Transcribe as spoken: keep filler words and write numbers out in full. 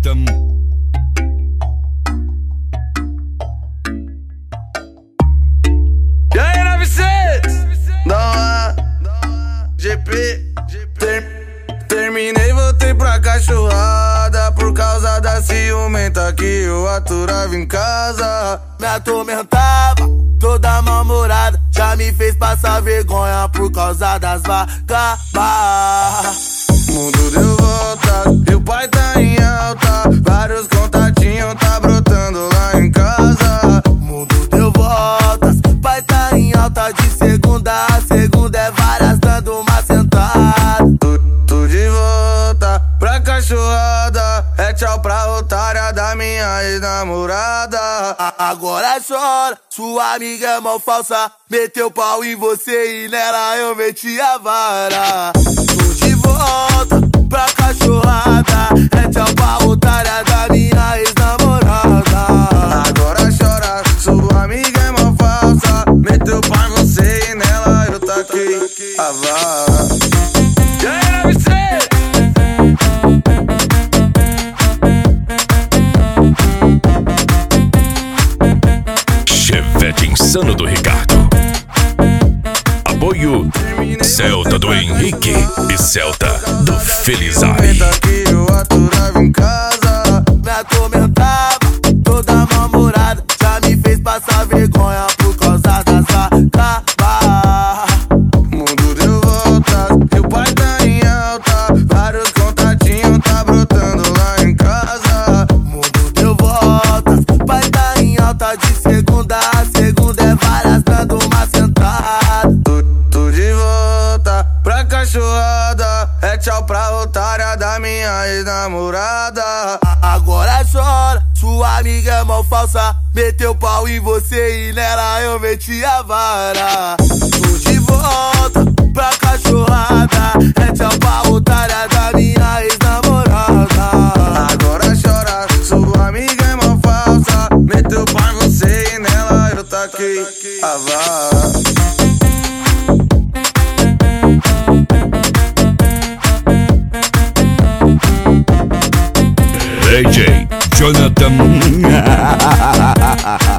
Jonathan. E aí, novecentos? Dá uma G P Ter, Terminei, voltei pra cachorrada por causa da ciumenta que eu aturava em casa. Me atormentava, toda mal-humorada, já me fez passar vergonha por causa das vagabas. Mundo deu volta, e o pai tá em alta, vários contatinhos tá brotando lá em casa. Mundo deu voltas, pai tá em alta, de segunda a segunda é várias dando uma sentada. Tô, tô de volta pra cachorrada, é tchau pra otária da minha ex-namorada. Agora chora, sua amiga é mal falsa, meteu pau em você e nela eu meti a vara. Tô de volta pra cachorrada, é tchau pra otária da minha ex-namorada. Agora chora, sua amiga é mal falsa, meteu pau em você e nela eu taquei a vara. E aí, novecentos? Chevette Insano do Ricardo. Apoio Celta do Henrique e Celta do Felizardo. Que eu aturava em casa. Me atormentava, toda mal-humorada, já me fez passar vergonha por causa das vagabas. Mundo deu volta, e o pai tá em alta, vários contatinhos tá brotando lá em casa. Mundo deu voltas, pai tá em alta, de segunda a segunda é várias dando uma sentada. Tô, tô de volta pra cachorrada, é tchau pra otária da minha ex-namorada. Agora chora, sua amiga é mal falsa, meteu pau em você e nela eu meti a vara. Tô de volta pra cachorrada, é tchau pra otária da minha ex-namorada. Agora chora, sua amiga é mal falsa, meteu pau em você e nela eu taquei a vara. D J Jonathan.